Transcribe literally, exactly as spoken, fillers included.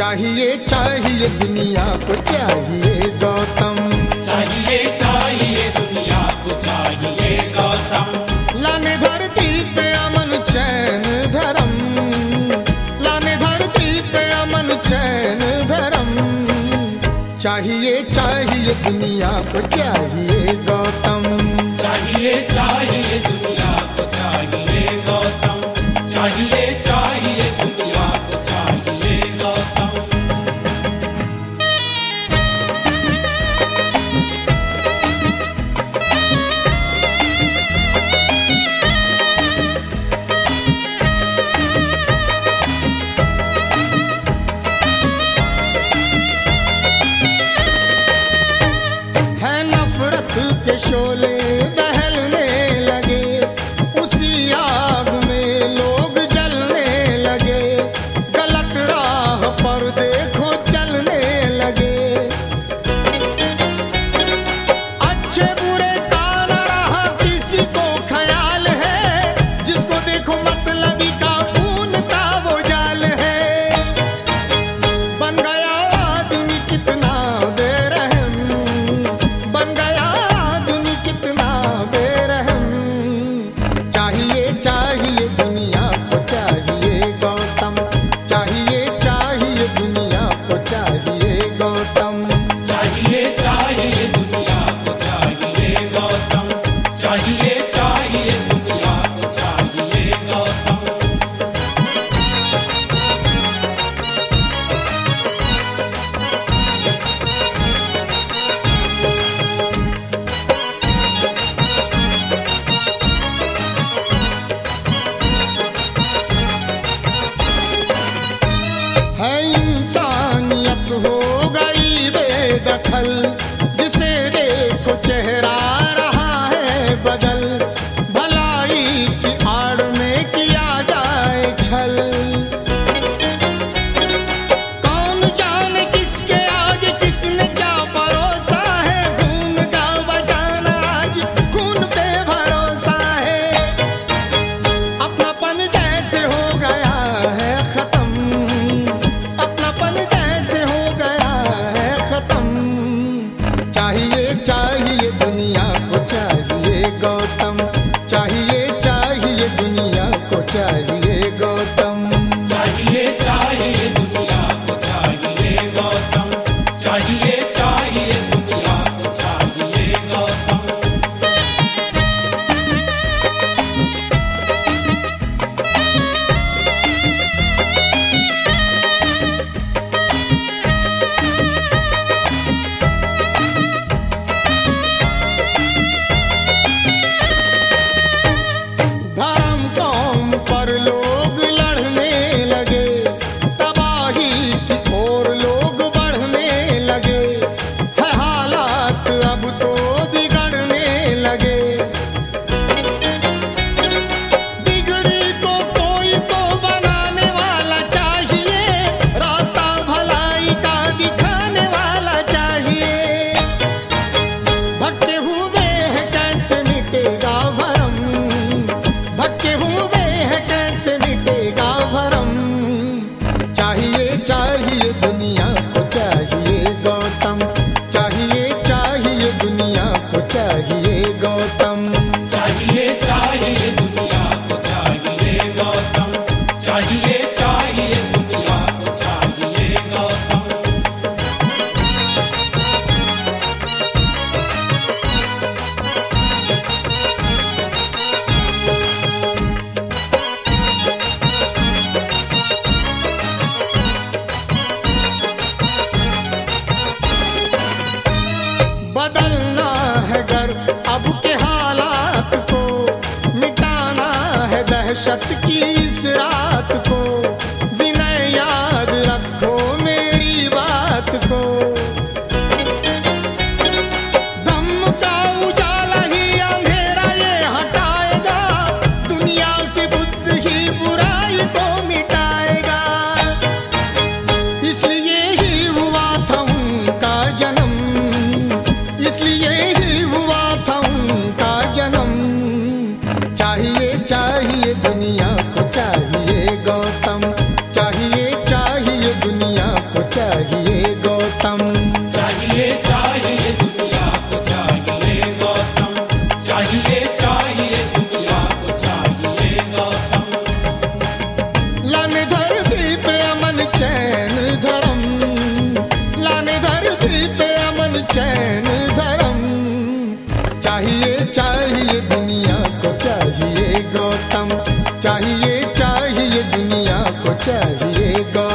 चाहिए चाहिए दुनिया को चाहिए गौतम, चाहिए चाहिए दुनिया को चाहिए गौतम। लाने धरती पे अमन चैन धर्म, लाने धरती पे अमन चैन धर्म। चाहिए चाहिए दुनिया को चाहिए गौतम, चाहिए चाहिए दुनिया को चाहिए गौतम, चाहिए चाहिए दुनिया को चाहिए गौतम। है नफरत के शोले दहलने लगे, उसी आग में लोग जलने लगे। गलत राह पर देखो चलने लगे, अच्छे बुरे का न रहा किसी को ख्याल है। जिसको देखो मतलबी का पूर्णता वो जाल है। बन गया आदमी कितना बेरहम, बन गया आदमी कितना बेरहम। चाहिए चाहिए दुनिया को चाहिए गौतम, चाहिए चाहिए दुनिया को चाहिए गौतम। चाहिए चाहिए दुनिया को चाहिए गौतम, चाहिए चाहिए दुनिया को चाहिए गौतम। है इंसानियत हो गई बेदखल, जिसे देखो चेहरा रहा है बदल। भलाई की आड़ में किया जाए छल, कौन जाने किसके आगे किसने क्या परोसा है। खून का बचाना आज खून पे भरोसा है। अपनापन जैसे हो गया है खत्म, अपनापन जैसे हो गया है खत्म। चैन धर्म, लाने धरती पे अमन चैन धर्म। चाहिए चाहिए दुनिया को चाहिए गौतम, चाहिए चाहिए दुनिया को चाहिए गौतम।